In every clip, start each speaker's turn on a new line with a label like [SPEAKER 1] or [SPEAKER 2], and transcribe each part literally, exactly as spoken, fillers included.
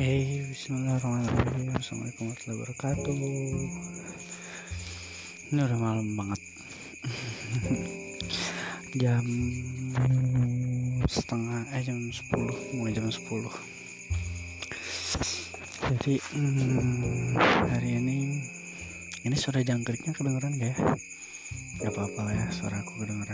[SPEAKER 1] Oke, bismillahirrahmanirrahim. Assalamualaikum warahmatullahi wabarakatuh. Ini udah malam banget. Jam setengah eh jam sepuluh, mau jam sepuluh. Jadi hmm, hari ini ini suara jangkriknya kedengeran gak ya? Gak apa-apa lah ya, suara aku kedengeran.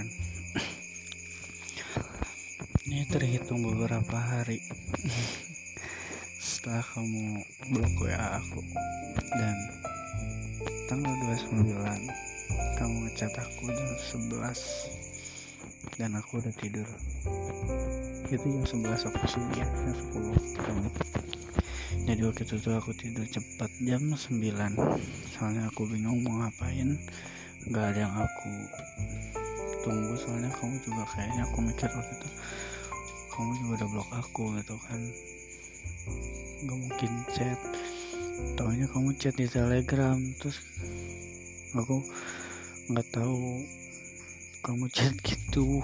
[SPEAKER 1] Ini terhitung beberapa hari setelah kamu blok W A aku, dan tanggal dua puluh sembilan kamu ngechat aku jam sebelas dan aku udah tidur. Itu jam sebelas waktu sini ya, jam sepuluh kamu. Jadi waktu itu tuh aku tidur cepat jam sembilan, soalnya aku bingung mau ngapain, gak ada yang aku tunggu. Soalnya kamu juga kayaknya, aku mikir waktu itu kamu juga udah blok aku gitu kan, gak mungkin chat. Taunya kamu chat di Telegram, terus aku nggak tahu kamu chat gitu.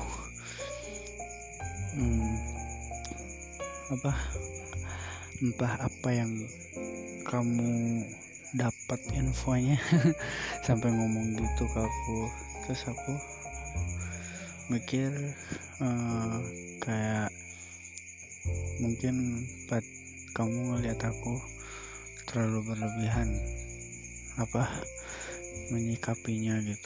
[SPEAKER 1] hmm, apa entah apa yang kamu dapat infonya sampai ngomong gitu ke aku. Terus aku mikir uh, kayak mungkin pat kamu ngeliat aku terlalu berlebihan apa menyikapinya gitu.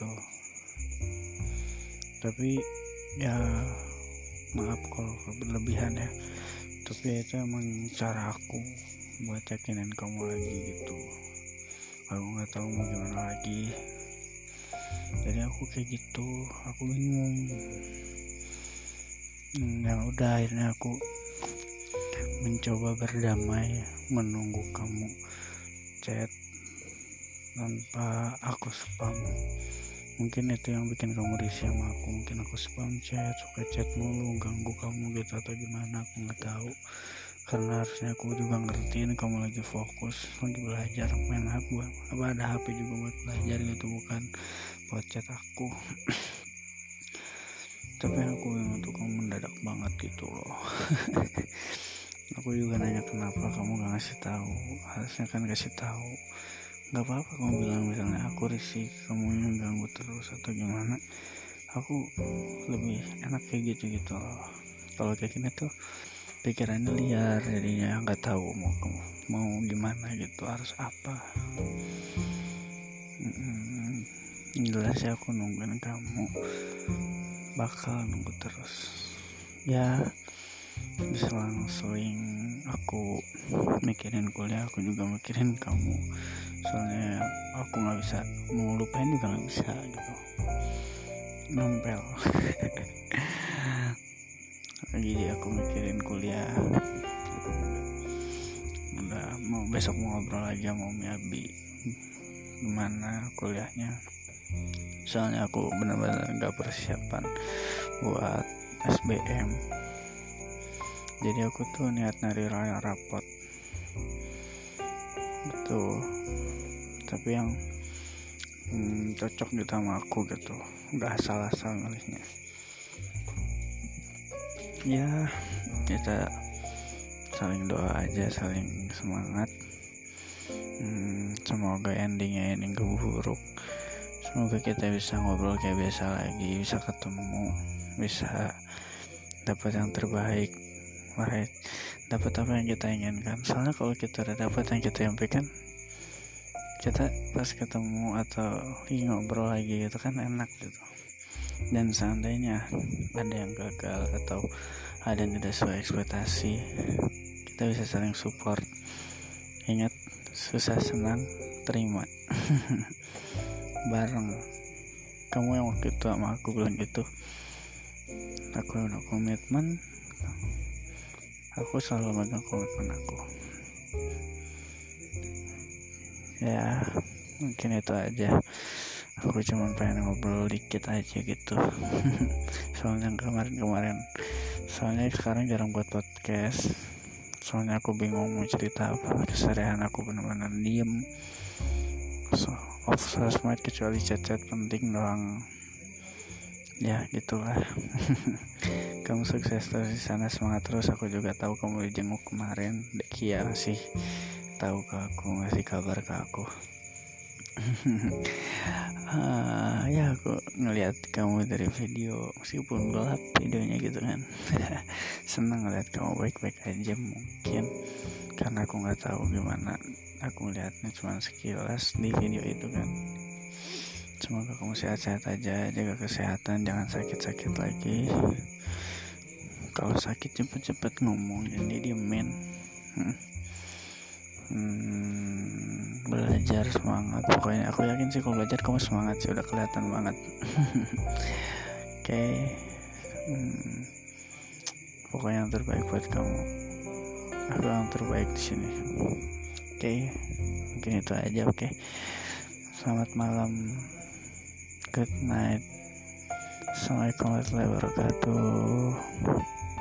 [SPEAKER 1] Tapi ya maaf kalau berlebihan ya, tapi itu emang cara aku buat yakinin kamu lagi gitu. Aku nggak tahu mau gimana lagi, jadi aku kayak gitu, aku bingung. hmm, yang udah akhirnya aku mencoba berdamai, menunggu kamu chat tanpa aku spam. Mungkin itu yang bikin kamu risih sama aku, mungkin aku spam chat, suka chat mulu, ganggu kamu gitu atau gimana, aku nggak tahu. Karena harusnya aku juga ngertiin kamu lagi fokus, lagi belajar main H P, apa ada H P juga buat belajar gitu, bukan buat chat aku. Tapi aku bingung tuh, kamu mendadak banget gitu loh. Aku juga nanya kenapa kamu gak ngasih tahu, harusnya kan kasih tahu. Gak apa-apa kamu bilang misalnya aku risih, kamu yang ganggu terus atau gimana. Aku lebih enak kayak gitu gitu loh. Kalau kayak gini tuh pikirannya liar, jadinya nggak tahu mau mau gimana gitu, harus apa. Hmm, jelas ya aku nungguin kamu, bakal nunggu terus ya. Selang-seling aku mikirin kuliah, aku juga mikirin kamu. Soalnya aku nggak bisa mau lupain juga nggak bisa gitu, nempel. Jadi aku mikirin kuliah. Udah mau besok mau ngobrol aja mau Miabi gimana kuliahnya. Soalnya aku benar-benar nggak persiapan buat S B M. Jadi aku tuh niat nyari rapot gitu, tapi yang hmm, cocok gitu sama aku gitu, nggak asal-asal nulisnya. Ya kita saling doa aja, saling semangat. hmm, semoga endingnya ending keburuk. Semoga kita bisa ngobrol kayak biasa lagi, bisa ketemu, bisa dapat yang terbaik, right? Dapat apa yang kita inginkan. Soalnya kalau kita udah dapat yang kita impikan, kita pas ketemu atau lagi ngobrol lagi gitu kan enak gitu. Dan seandainya ada yang gagal atau ada yang tidak sesuai ekspektasi, kita bisa saling support. Ingat, susah senang terima. Bareng. Kamu yang waktu itu sama aku bilang gitu, aku udah komitmen, aku selalu megang komitmen aku. Ya mungkin itu aja, aku cuma pengen ngobrol dikit aja gitu. Soalnya kemarin-kemarin soalnya sekarang jarang buat podcast, soalnya aku bingung mau cerita apa. Keseharian aku benar-benar diem, so, off sosmed kecuali chat-chat penting doang. Ya gitulah. kamu sukses terus di sana, semangat terus. Aku juga tahu kamu dijenguk kemarin. Kia sih tahu ke aku, ngasih kabar ke aku. uh, ya aku ngelihat kamu dari video, meskipun gelap videonya gitu kan. Senang ngeliat kamu baik-baik aja, mungkin karena aku nggak tahu gimana, aku ngeliatnya cuma sekilas di video itu kan. Semoga kamu sehat-sehat aja, jaga kesehatan, jangan sakit-sakit lagi. Kalau sakit cepet-cepet ngomong, jangan didiemin. hmm. Hmm, belajar semangat, pokoknya aku yakin sih kalau belajar kamu semangat sih, udah kelihatan banget. Oke, okay. hmm, pokoknya yang terbaik buat kamu. Aku yang terbaik di sini. Oke, okay. Mungkin itu aja. Oke, okay. Selamat malam, good night. Assalamualaikum warahmatullahi wabarakatuh.